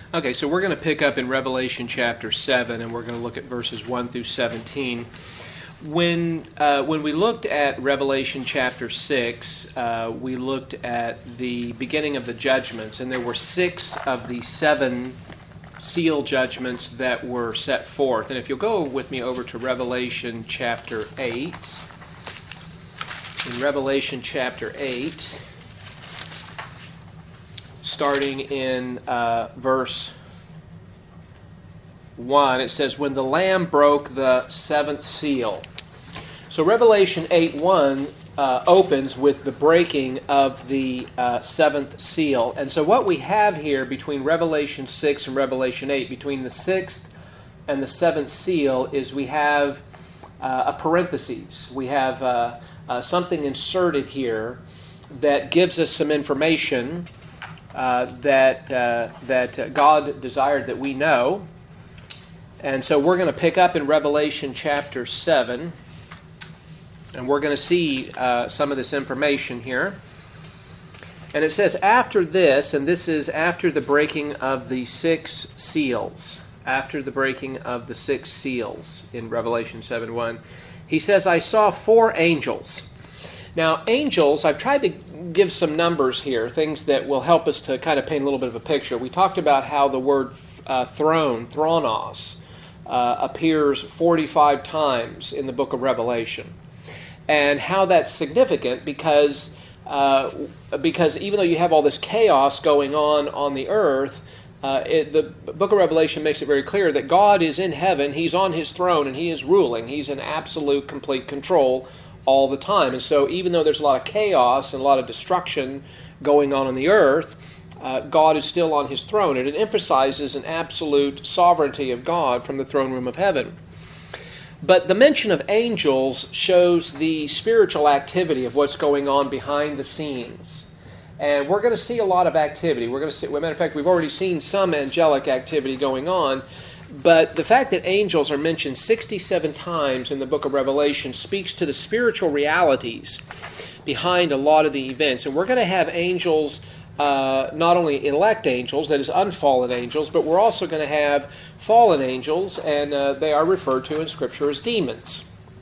Okay, so we're going to pick up in Revelation chapter 7, and we're going to look at verses 1 through 17. When we looked at Revelation chapter 6, we looked at the beginning of the judgments, and there were 6 of the 7 seal judgments that were set forth. And if you'll go with me over to Revelation chapter 8, in Revelation chapter 8, starting in verse 1, it says, "When the Lamb broke the 7th seal." So Revelation 8:1 opens with the breaking of the 7th seal. And so what we have here between Revelation 6 and Revelation 8, between the 6th and the 7th seal, is we have a parenthesis. We have something inserted here that gives us some information that God desired that we know. And so we're going to pick up in Revelation chapter 7, and we're going to see some of this information here. And it says, "After this," and this is after the breaking of the 6 seals, after the breaking of the 6 seals in Revelation 7:1, he says, "I saw 4 angels." Now, angels, I've tried to give some numbers here, things that will help us to kind of paint a little bit of a picture. We talked about how the word throne, thronos, appears 45 times in the book of Revelation. And how that's significant because even though you have all this chaos going on the earth, the book of Revelation makes it very clear that God is in heaven, He's on His throne, and He is ruling. He's in absolute, complete control all the time. And so even though there's a lot of chaos and a lot of destruction going on the earth, God is still on His throne. And it emphasizes an absolute sovereignty of God from the throne room of heaven. But the mention of angels shows the spiritual activity of what's going on behind the scenes. And we're going to see a lot of activity. We're going to see, as a matter of fact, we've already seen some angelic activity going on. But the fact that angels are mentioned 67 times in the book of Revelation speaks to the spiritual realities behind a lot of the events. And we're going to have angels, not only elect angels, that is unfallen angels, but we're also going to have fallen angels, and they are referred to in Scripture as demons.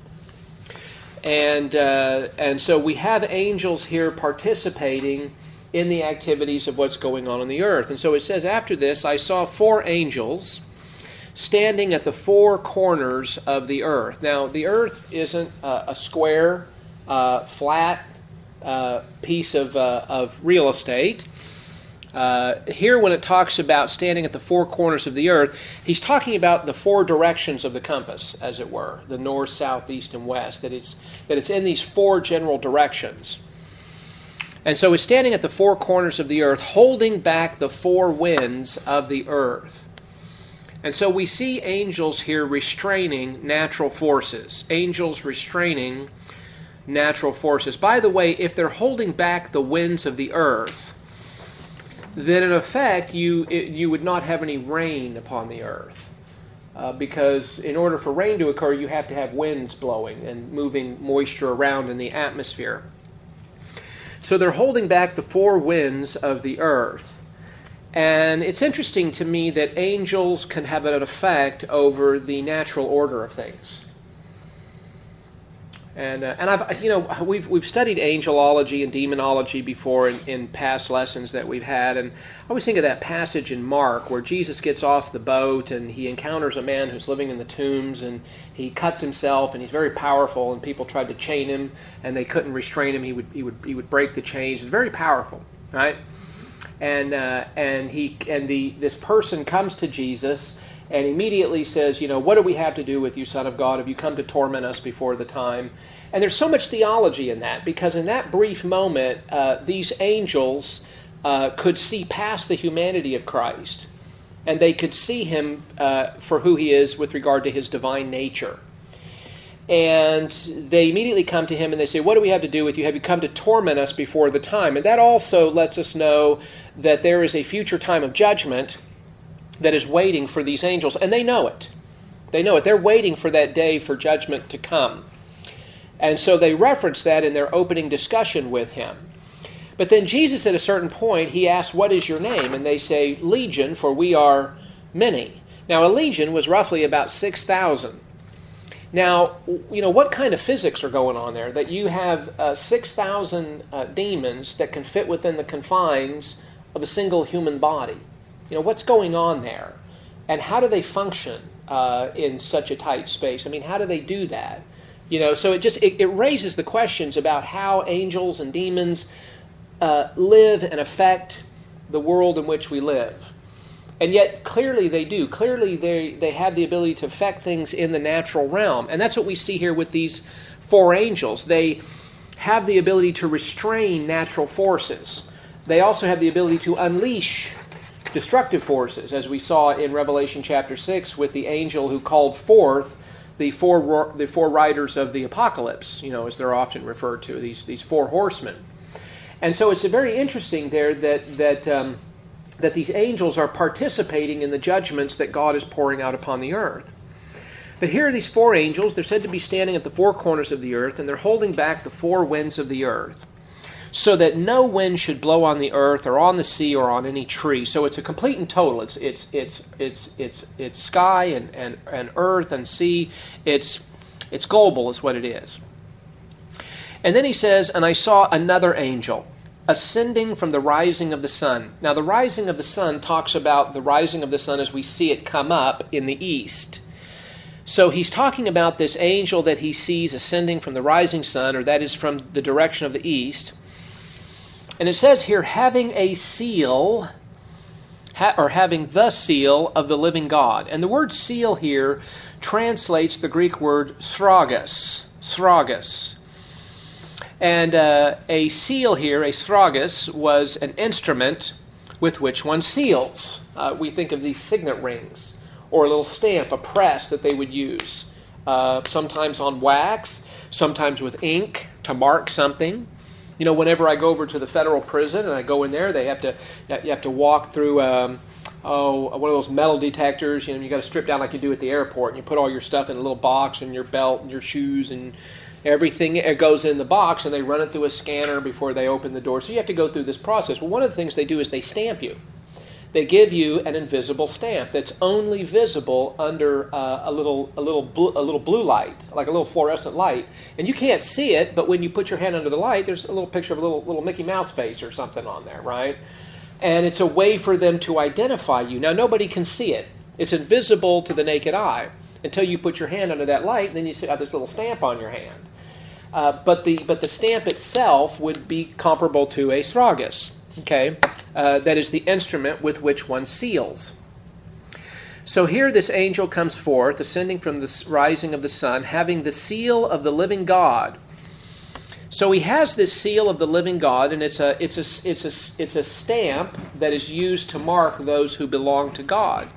And so we have angels here participating in the activities of what's going on the earth. And so it says, "After this, I saw 4 angels standing at the 4 corners of the earth." Now, the earth isn't a square, flat piece of real estate. Here, when it talks about standing at the 4 corners of the earth, he's talking about the 4 directions of the compass, as it were, the north, south, east, and west, that it's in these 4 general directions. And so he's standing at the 4 corners of the earth, holding back the 4 winds of the earth. And so we see angels here restraining natural forces. Angels restraining natural forces. By the way, if they're holding back the winds of the earth, then in effect you would not have any rain upon the earth. Because in order for rain to occur, you have to have winds blowing and moving moisture around in the atmosphere. So they're holding back the 4 winds of the earth. And it's interesting to me that angels can have an effect over the natural order of things. And we've studied angelology and demonology before in past lessons that we've had, and I always think of that passage in Mark where Jesus gets off the boat and he encounters a man who's living in the tombs, and he cuts himself, and he's very powerful, and people tried to chain him and they couldn't restrain him. He would break the chains. It's very powerful, right? And this person comes to Jesus and immediately says, "What do we have to do with you, Son of God? Have you come to torment us before the time?" And there's so much theology in that, because in that brief moment, these angels could see past the humanity of Christ, and they could see Him for who He is with regard to His divine nature. And they immediately come to Him and they say, "What do we have to do with you? Have you come to torment us before the time?" And that also lets us know that there is a future time of judgment that is waiting for these angels, and they know it. They know it. They're waiting for that day for judgment to come. And so they reference that in their opening discussion with Him. But then Jesus, at a certain point, he asks, "What is your name?" And they say, "Legion, for we are many." Now, a legion was roughly about 6,000. Now, what kind of physics are going on there? That you have 6,000 demons that can fit within the confines of a single human body. What's going on there? And how do they function in such a tight space? I mean, how do they do that? So it raises the questions about how angels and demons live and affect the world in which we live. And yet, clearly they do. Clearly they have the ability to affect things in the natural realm. And that's what we see here with these 4 angels. They have the ability to restrain natural forces. They also have the ability to unleash destructive forces, as we saw in Revelation chapter 6 with the angel who called forth the four riders of the apocalypse, as they're often referred to, these 4 horsemen. And so it's very interesting there that these angels are participating in the judgments that God is pouring out upon the earth. But here are these 4 angels. They're said to be standing at the 4 corners of the earth, and they're holding back the 4 winds of the earth, so that no wind should blow on the earth or on the sea or on any tree. So it's a complete and total. It's sky and earth and sea. It's global is what it is. And then he says, "And I saw another angel ascending from the rising of the sun." Now, the rising of the sun talks about the rising of the sun as we see it come up in the east. So he's talking about this angel that he sees ascending from the rising sun, or that is from the direction of the east. And it says here, having a seal, or having the seal of the living God. And the word seal here translates the Greek word sragos. And a seal here, a sragos, was an instrument with which one seals. We think of these signet rings, or a little stamp, a press that they would use, sometimes on wax, sometimes with ink to mark something. Whenever I go over to the federal prison and I go in there, you have to walk through one of those metal detectors. You got to strip down like you do at the airport, and you put all your stuff in a little box, and your belt and your shoes and everything. It goes in the box, and they run it through a scanner before they open the door. So you have to go through this process. Well, one of the things they do is they stamp you. They give you an invisible stamp that's only visible under a little blue light, like a little fluorescent light, and you can't see it. But when you put your hand under the light, there's a little picture of a little Mickey Mouse face or something on there, right? And it's a way for them to identify you. Now, nobody can see it; it's invisible to the naked eye until you put your hand under that light, and then you see this little stamp on your hand. But the stamp itself would be comparable to a sragos. Okay, that is the instrument with which one seals. So here this angel comes forth, ascending from the rising of the sun, having the seal of the living God. So he has this seal of the living God, and it's a stamp that is used to mark those who belong to God.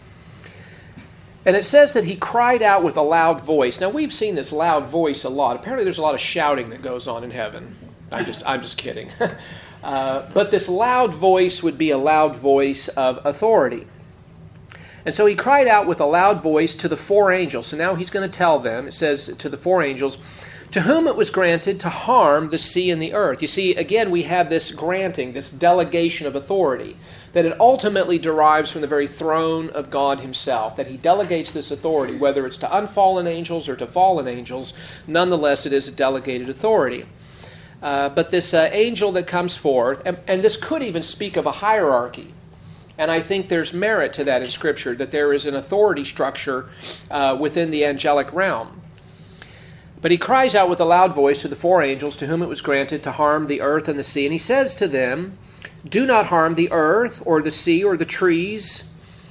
And it says that he cried out with a loud voice. Now, we've seen this loud voice a lot. Apparently there's a lot of shouting that goes on in heaven. I'm just kidding. But this loud voice would be a loud voice of authority. And so he cried out with a loud voice to the 4 angels. So now he's going to tell them, it says to the 4 angels, to whom it was granted to harm the sea and the earth. You see, again, we have this granting, this delegation of authority, that it ultimately derives from the very throne of God himself, that he delegates this authority, whether it's to unfallen angels or to fallen angels, nonetheless it is a delegated authority. But this angel that comes forth, and this could even speak of a hierarchy, and I think there's merit to that in Scripture, that there is an authority structure within the angelic realm. But he cries out with a loud voice to the 4 angels to whom it was granted to harm the earth and the sea. And he says to them, do not harm the earth or the sea or the trees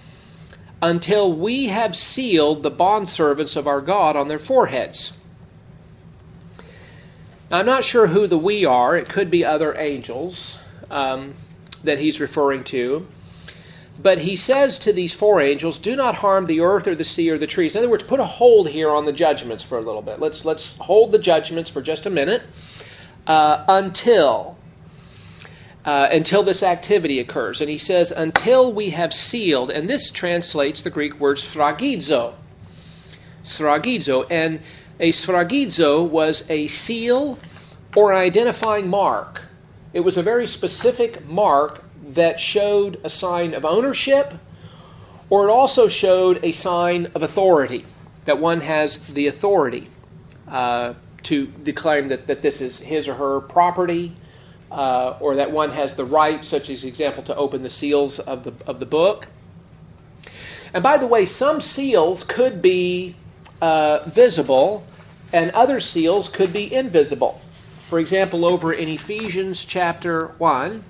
until we have sealed the bondservants of our God on their foreheads. Now, I'm not sure who the we are. It could be other angels that he's referring to. But he says to these 4 angels, do not harm the earth or the sea or the trees. In other words, put a hold here on the judgments for a little bit. Let's hold the judgments for just a minute until this activity occurs. And he says, until we have sealed, and this translates the Greek word sphragizo. Sphragizo. And a sphragizo was a seal or an identifying mark It was a very specific mark that showed a sign of ownership, or it also showed a sign of authority, that one has the authority to declare that this is his or her property, or that one has the right, such as example, to open the seals of the book. And by the way, some seals could be visible, and other seals could be invisible. For example, over in Ephesians chapter 1,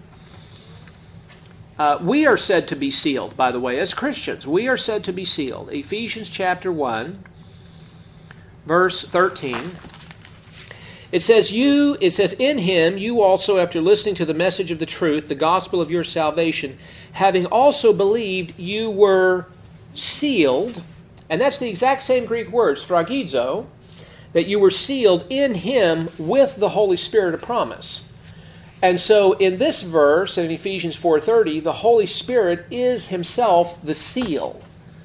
we are said to be sealed, by the way, as Christians. We are said to be sealed. Ephesians chapter 1, verse 13. It says, in him you also, after listening to the message of the truth, the gospel of your salvation, having also believed, you were sealed. And that's the exact same Greek word, sphragizo, that you were sealed in him with the Holy Spirit of promise. And so in this verse, in Ephesians 4:30, the Holy Spirit is himself the seal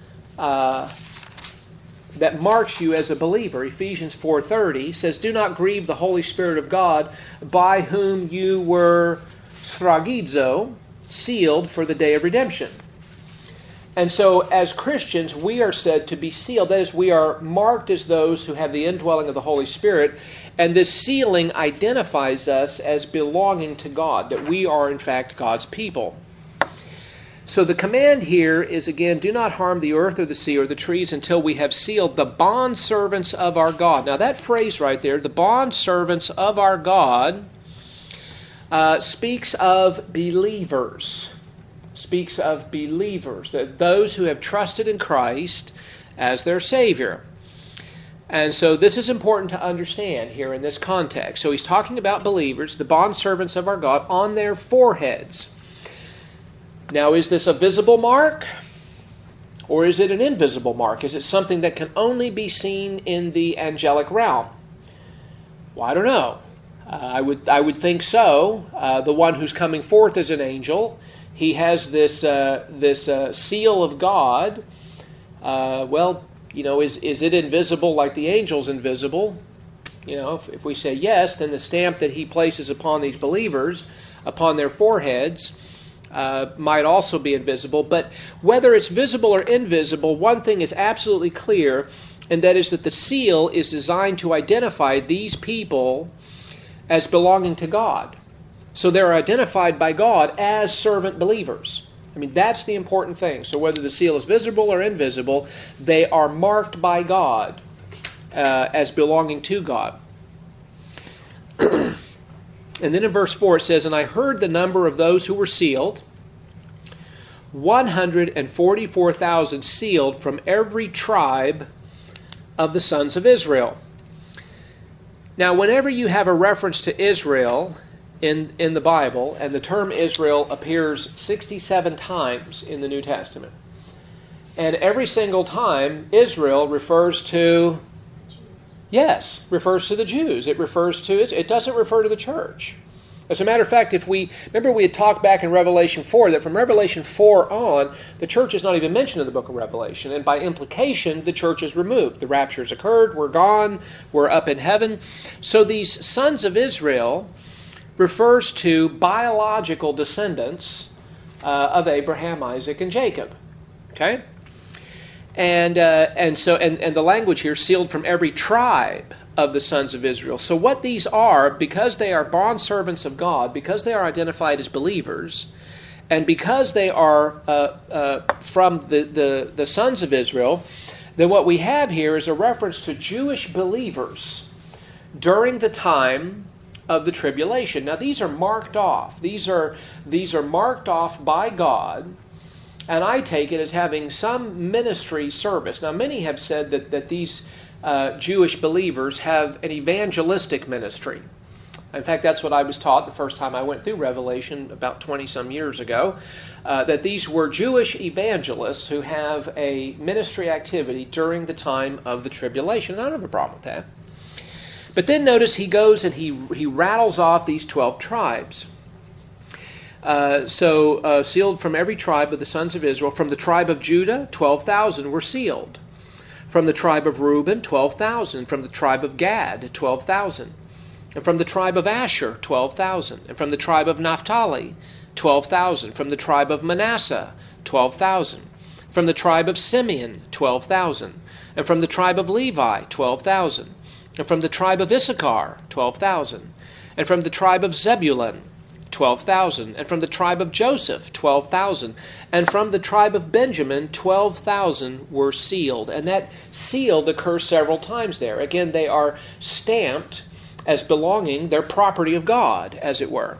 that marks you as a believer. Ephesians 4:30 says, do not grieve the Holy Spirit of God, by whom you were sphragizo, sealed for the day of redemption. And so, as Christians, we are said to be sealed. That is, we are marked as those who have the indwelling of the Holy Spirit, and this sealing identifies us as belonging to God, that we are, in fact, God's people. So the command here is, again, do not harm the earth or the sea or the trees until we have sealed the bondservants of our God. Now, that phrase right there, the bondservants of our God, speaks of believers. Speaks of believers, that those who have trusted in Christ as their Savior. And so this is important to understand here in this context. So he's talking about believers, the bondservants of our God, on their foreheads. Now, is this a visible mark, or is it an invisible mark? Is it something that can only be seen in the angelic realm? Well, I don't know. I would think so. The one who's coming forth as an angel, he has this seal of God. Is it invisible like the angel's invisible? If we say yes, then the stamp that he places upon these believers, upon their foreheads, might also be invisible. But whether it's visible or invisible, one thing is absolutely clear, and that is that the seal is designed to identify these people as belonging to God. So they're identified by God as servant believers. I mean, that's the important thing. So whether the seal is visible or invisible, they are marked by God as belonging to God. And then in verse 4 it says, and I heard the number of those who were sealed, 144,000 sealed from every tribe of the sons of Israel. Now, whenever you have a reference to Israel in the Bible, and the term Israel appears 67 times in the New Testament, and every single time Israel refers to the Jews. It doesn't refer to the church. As a matter of fact, we had talked back in Revelation 4 that from Revelation 4 on, the church is not even mentioned in the book of Revelation, and by implication, the church is removed. The rapture has occurred, we're gone, we're up in heaven. So these sons of Israel refers to biological descendants of Abraham, Isaac, and Jacob. Okay? And the language here, sealed from every tribe of the sons of Israel. So what these are, because they are bondservants of God, because they are identified as believers, and because they are from the sons of Israel, then what we have here is a reference to Jewish believers during the time of the tribulation. Now these are marked off. These are marked off by God, and I take it as having some ministry service. Now many have said that these Jewish believers have an evangelistic ministry. In fact, that's what I was taught the first time I went through Revelation about 20-some years ago, that these were Jewish evangelists who have a ministry activity during the time of the tribulation. And I don't have a problem with that. But then notice he goes and he rattles off these 12 tribes. Sealed from every tribe of the sons of Israel. From the tribe of Judah, 12,000 were sealed. From the tribe of Reuben, 12,000. From the tribe of Gad, 12,000. And from the tribe of Asher, 12,000. And from the tribe of Naphtali, 12,000. From the tribe of Manasseh, 12,000. From the tribe of Simeon, 12,000. And from the tribe of Levi, 12,000. And from the tribe of Issachar, 12,000. And from the tribe of Zebulun, 12,000. And from the tribe of Joseph, 12,000. And from the tribe of Benjamin, 12,000 were sealed. And that sealed occurs several times there. Again, they are stamped as belonging, their property of God, as it were.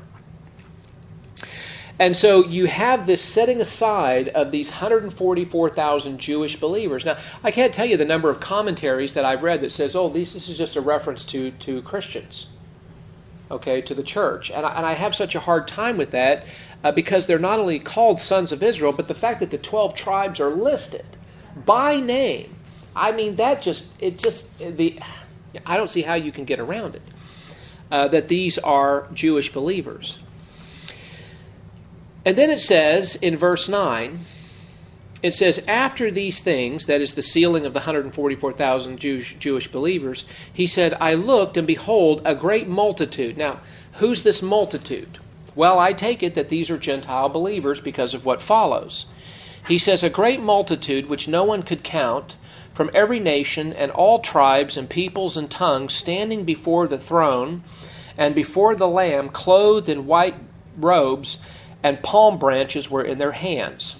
And so you have this setting aside of these 144,000 Jewish believers. Now, I can't tell you the number of commentaries that I've read that says, oh, this is just a reference to Christians, okay, to the church. And I have such a hard time with that because they're not only called sons of Israel, but the fact that the 12 tribes are listed by name. I mean, I don't see how you can get around it. That these are Jewish believers. And then it says in verse 9, it says, after these things, that is the sealing of the 144,000 Jewish believers, he said, I looked and behold a great multitude. Now, who's this multitude? Well, I take it that these are Gentile believers because of what follows. He says, a great multitude which no one could count, from every nation and all tribes and peoples and tongues, standing before the throne and before the Lamb, clothed in white robes, and palm branches were in their hands.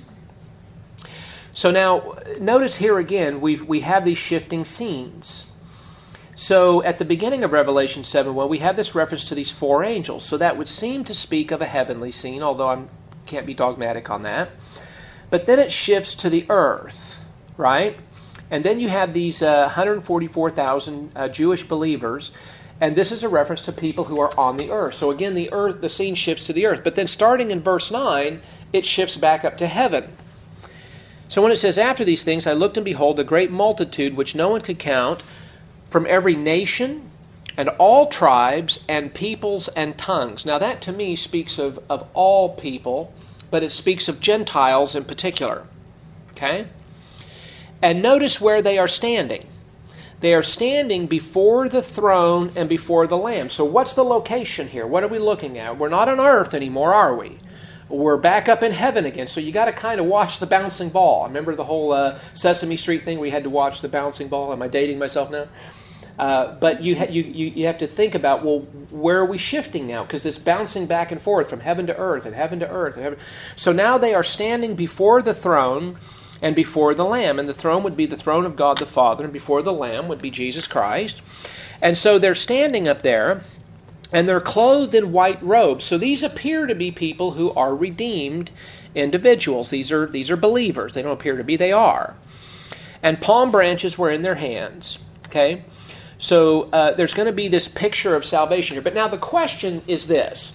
So now, notice here again, we have these shifting scenes. So at the beginning of Revelation 7, we have this reference to these four angels. So that would seem to speak of a heavenly scene, although I can't be dogmatic on that. But then it shifts to the earth, right? And then you have these 144,000 Jewish believers, and this is a reference to people who are on the earth. So again, the scene shifts to the earth. But then starting in verse 9, it shifts back up to heaven. So when it says, after these things, I looked and behold a great multitude which no one could count, from every nation and all tribes and peoples and tongues. Now that to me speaks of all people, but it speaks of Gentiles in particular. Okay? And notice where they are standing. They are standing before the throne and before the Lamb. So what's the location here? What are we looking at? We're not on earth anymore, are we? We're back up in heaven again. So you got to kind of watch the bouncing ball. Remember the whole Sesame Street thing where you had to watch the bouncing ball? Am I dating myself now? But you have to think about, well, where are we shifting now? Because this bouncing back and forth from heaven to earth and heaven to earth. And heaven. So now they are standing before the throne and before the Lamb. And the throne would be the throne of God the Father, and before the Lamb would be Jesus Christ. And so they're standing up there, and they're clothed in white robes. So these appear to be people who are redeemed individuals. These are believers. They don't appear to be, they are. And palm branches were in their hands. Okay? So there's going to be this picture of salvation here. But now the question is this.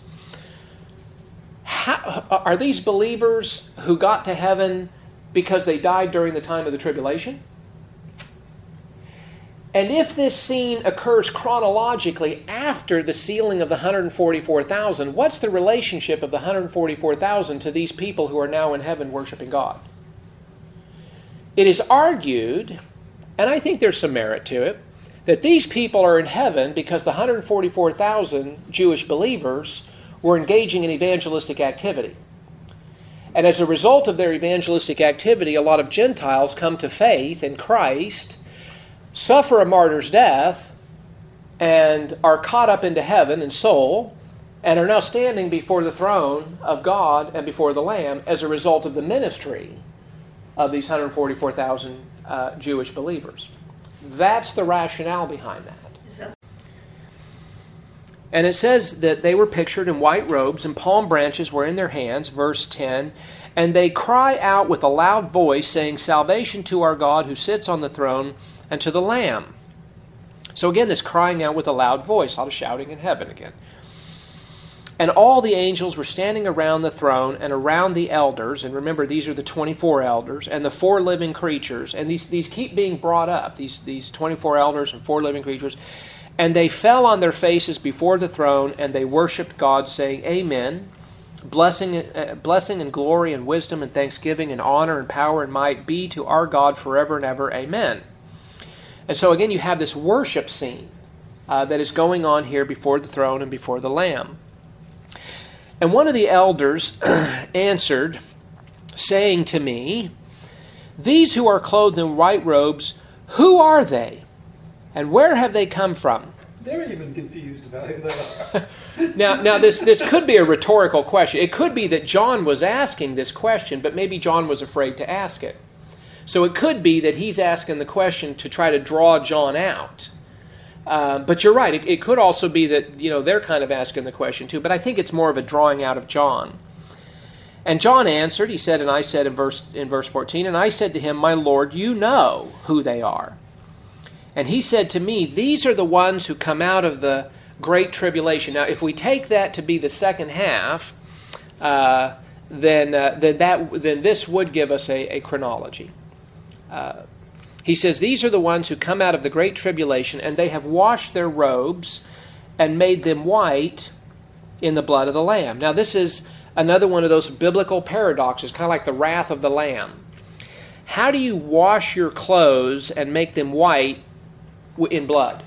Are these believers who got to heaven because they died during the time of the tribulation? And if this scene occurs chronologically after the sealing of the 144,000, what's the relationship of the 144,000 to these people who are now in heaven worshiping God? It is argued, and I think there's some merit to it, that these people are in heaven because the 144,000 Jewish believers were engaging in evangelistic activity. And as a result of their evangelistic activity, a lot of Gentiles come to faith in Christ, suffer a martyr's death, and are caught up into heaven in soul, and are now standing before the throne of God and before the Lamb as a result of the ministry of these 144,000 Jewish believers. That's the rationale behind that. And it says that they were pictured in white robes, and palm branches were in their hands, verse 10. And they cry out with a loud voice, saying, Salvation to our God who sits on the throne and to the Lamb. So again, this crying out with a loud voice, a lot of shouting in heaven again. And all the angels were standing around the throne and around the elders. And remember, these are the 24 elders and the 4 living creatures. And these keep being brought up, these 24 elders and 4 living creatures. And they fell on their faces before the throne, and they worshipped God, saying, Amen. Blessing and glory and wisdom and thanksgiving and honor and power and might be to our God forever and ever. Amen. And so again, you have this worship scene. that is going on here before the throne and before the Lamb. And one of the elders answered, saying to me, "These who are clothed in white robes, who are they? And where have they come from?" They're even confused about who they are. Now this could be a rhetorical question. It could be that John was asking this question, but maybe John was afraid to ask it. So it could be that he's asking the question to try to draw John out. But you're right. It could also be that they're kind of asking the question too. But I think it's more of a drawing out of John. And John answered. He said, and I said in verse 14, "And I said to him, 'My Lord, you know who they are.' And he said to me, 'These are the ones who come out of the great tribulation.'" Now, if we take that to be the second half, then this would give us a chronology. He says, "These are the ones who come out of the great tribulation, and they have washed their robes and made them white in the blood of the Lamb." Now, this is another one of those biblical paradoxes, kind of like the wrath of the Lamb. How do you wash your clothes and make them white in blood?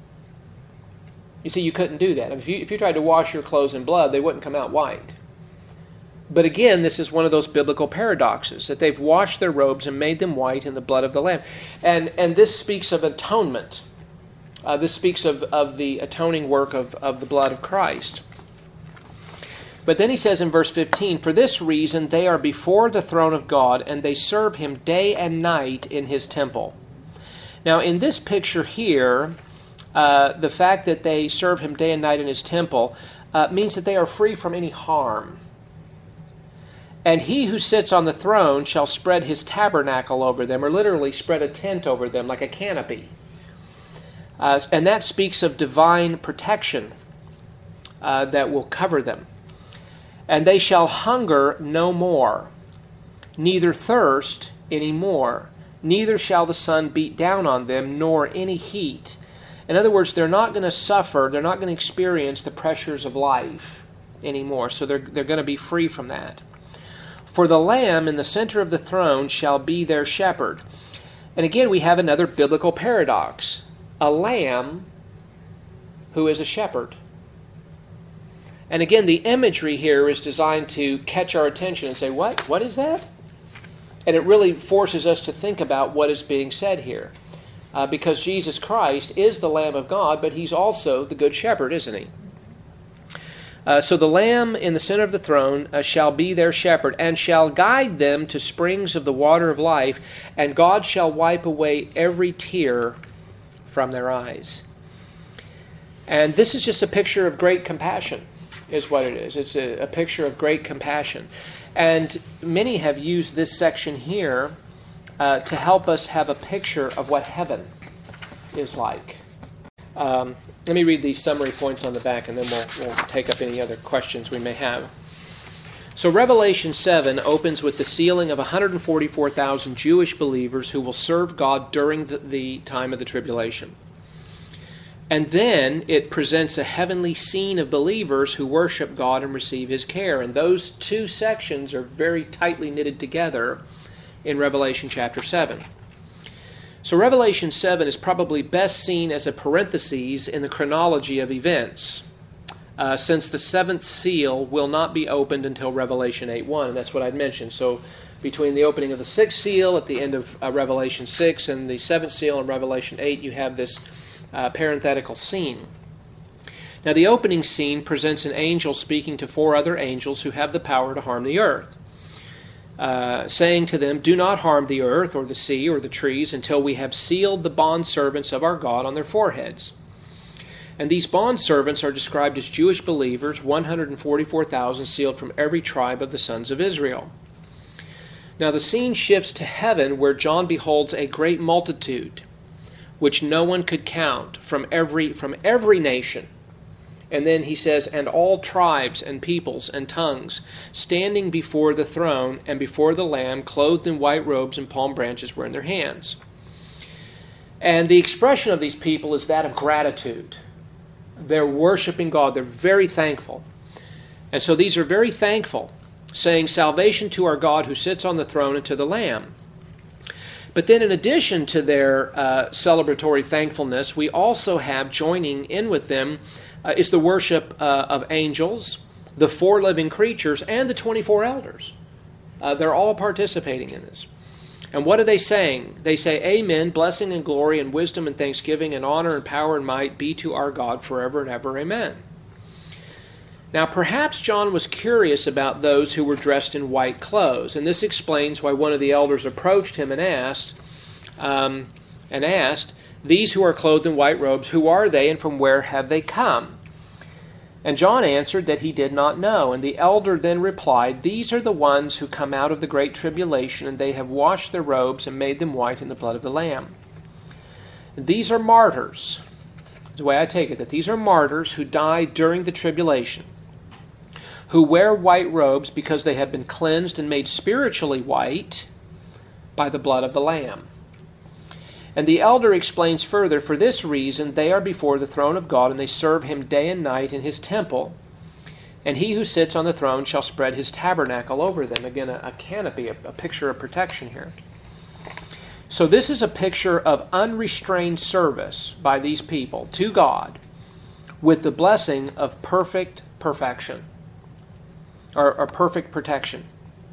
You see, you couldn't do that. If you tried to wash your clothes in blood, they wouldn't come out white. But again, this is one of those biblical paradoxes, that they've washed their robes and made them white in the blood of the Lamb. And this speaks of atonement. This speaks of the atoning work of the blood of Christ. But then he says in verse 15, "For this reason they are before the throne of God, and they serve him day and night in his temple." Now, in this picture here, the fact that they serve him day and night in his temple means that they are free from any harm. "And he who sits on the throne shall spread his tabernacle over them," or literally spread a tent over them like a canopy. And that speaks of divine protection that will cover them. "And they shall hunger no more, neither thirst any more. Neither shall the sun beat down on them, nor any heat." In other words, they're not going to suffer, they're not going to experience the pressures of life anymore. So they're going to be free from that. "For the Lamb in the center of the throne shall be their shepherd." And again, we have another biblical paradox. A lamb who is a shepherd. And again, the imagery here is designed to catch our attention and say, what? What is that? And it really forces us to think about what is being said here. Because Jesus Christ is the Lamb of God, but He's also the Good Shepherd, isn't He? "So the Lamb in the center of the throne shall be their shepherd, and shall guide them to springs of the water of life, and God shall wipe away every tear from their eyes." And this is just a picture of great compassion, is what it is. It's a picture of great compassion. And many have used this section here to help us have a picture of what heaven is like. Let me read these summary points on the back, and then we'll take up any other questions we may have. So Revelation 7 opens with the sealing of 144,000 Jewish believers who will serve God during the time of the tribulation. And then it presents a heavenly scene of believers who worship God and receive His care. And those two sections are very tightly knitted together in Revelation chapter 7. So Revelation 7 is probably best seen as a parenthesis in the chronology of events, since the seventh seal will not be opened until Revelation 8:1, and that's what I'd mentioned. So between the opening of the sixth seal at the end of Revelation 6 and the seventh seal in Revelation 8, you have this parenthetical scene. Now the opening scene presents an angel speaking to four other angels who have the power to harm the earth. Saying to them, "Do not harm the earth or the sea or the trees until we have sealed the bondservants of our God on their foreheads." And these bondservants are described as Jewish believers, 144,000 sealed from every tribe of the sons of Israel. Now the scene shifts to heaven, where John beholds a great multitude, which no one could count, from every nation. And then he says, "and all tribes and peoples and tongues, standing before the throne and before the Lamb, clothed in white robes, and palm branches were in their hands." And the expression of these people is that of gratitude. They're worshiping God. They're very thankful. And so these are very thankful, saying, "Salvation to our God who sits on the throne and to the Lamb." But then in addition to their celebratory thankfulness, we also have joining in with them is the worship of angels, the 4 living creatures, and the 24 elders. They're all participating in this. And what are they saying? They say, Amen, blessing and glory and wisdom and thanksgiving and honor and power and might be to our God forever and ever. Amen. Now, perhaps John was curious about those who were dressed in white clothes, and this explains why one of the elders approached him and asked, These who are clothed in white robes, who are they and from where have they come? And John answered that he did not know. And the elder then replied, These are the ones who come out of the great tribulation, and they have washed their robes and made them white in the blood of the Lamb. These are martyrs. That's the way I take it, that these are martyrs who died during the tribulation, who wear white robes because they have been cleansed and made spiritually white by the blood of the Lamb. And the elder explains further, For this reason they are before the throne of God, and they serve Him day and night in His temple. And He who sits on the throne shall spread His tabernacle over them. Again, a canopy, a picture of protection here. So this is a picture of unrestrained service by these people to God with the blessing of perfect perfection, or perfect protection.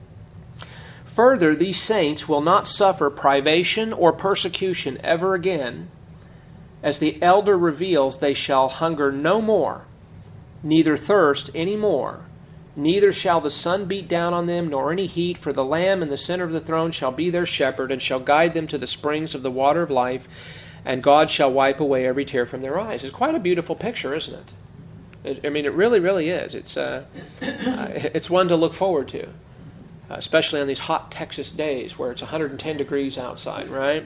Further, these saints will not suffer privation or persecution ever again. As the elder reveals, they shall hunger no more, neither thirst any more, neither shall the sun beat down on them, nor any heat, for the Lamb in the center of the throne shall be their shepherd, and shall guide them to the springs of the water of life, and God shall wipe away every tear from their eyes. It's quite a beautiful picture, isn't it? It really, really is. It's one to look forward to. Especially on these hot Texas days where it's 110 degrees outside, right?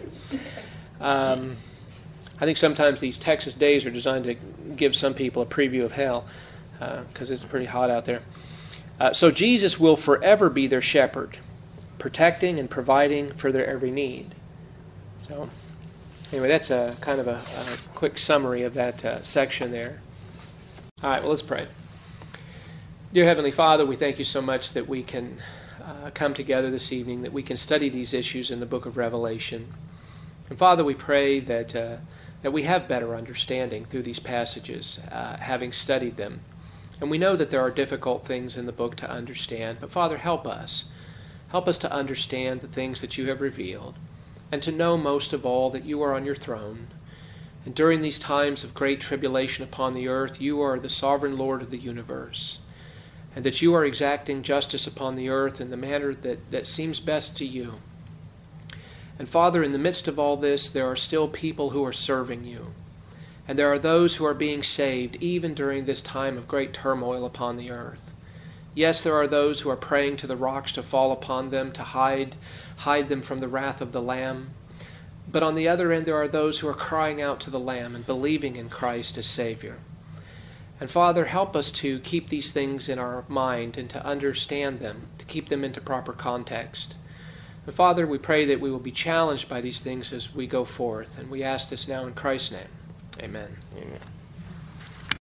I think sometimes these Texas days are designed to give some people a preview of hell because it's pretty hot out there. So Jesus will forever be their shepherd, protecting and providing for their every need. So anyway, that's a kind of a quick summary of that section there. All right, well, let's pray. Dear Heavenly Father, we thank you so much that we can come together this evening, that we can study these issues in the book of Revelation. And Father, we pray that we have better understanding through these passages, having studied them. And we know that there are difficult things in the book to understand, but Father, help us. Help us to understand the things that you have revealed, and to know most of all that you are on your throne. And during these times of great tribulation upon the earth, you are the sovereign Lord of the universe, and that you are exacting justice upon the earth in the manner that seems best to you. And Father, in the midst of all this, there are still people who are serving you. And there are those who are being saved even during this time of great turmoil upon the earth. Yes, there are those who are praying to the rocks to fall upon them, to hide them from the wrath of the Lamb. But on the other end, there are those who are crying out to the Lamb and believing in Christ as Savior. And Father, help us to keep these things in our mind and to understand them, to keep them into proper context. And Father, we pray that we will be challenged by these things as we go forth. And we ask this now in Christ's name. Amen. Amen.